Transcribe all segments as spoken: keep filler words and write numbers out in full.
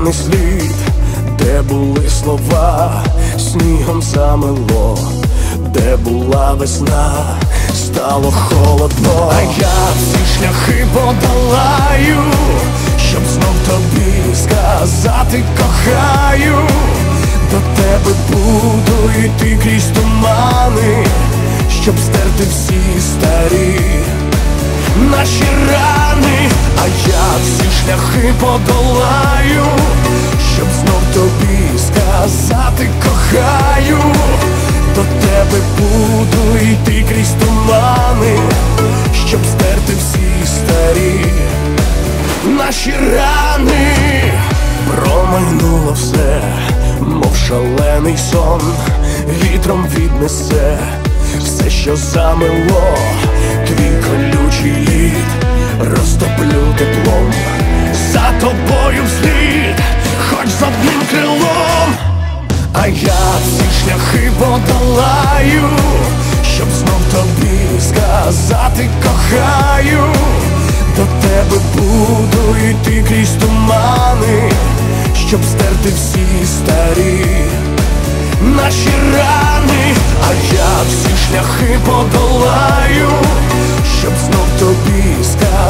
поганий слід, де були слова, снігом замело, де була весна, стало холодно. А я всі шляхи подолаю, щоб знов тобі сказати кохаю. До тебе буду йти крізь тумани, щоб стерти всі старі наші рани. А я всі шляхи подолаю, щоб знов тобі сказати кохаю. До тебе буду йти крізь тумани, щоб стерти всі старі наші рани. Промайнуло все, мов шалений сон, вітром віднесе все, що замело. Твій колючий лід розтоплю теплом, за тобою вслід, хоч з одним крилом. А я всі шляхи подолаю, щоб знов тобі сказати кохаю. До тебе буду йти крізь тумани, щоб стерти всі старі наші рани. А я всі шляхи подолаю, щоб знов тобі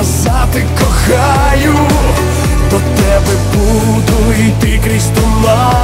сказати кохаю. До тебе буду йти крізь тумани,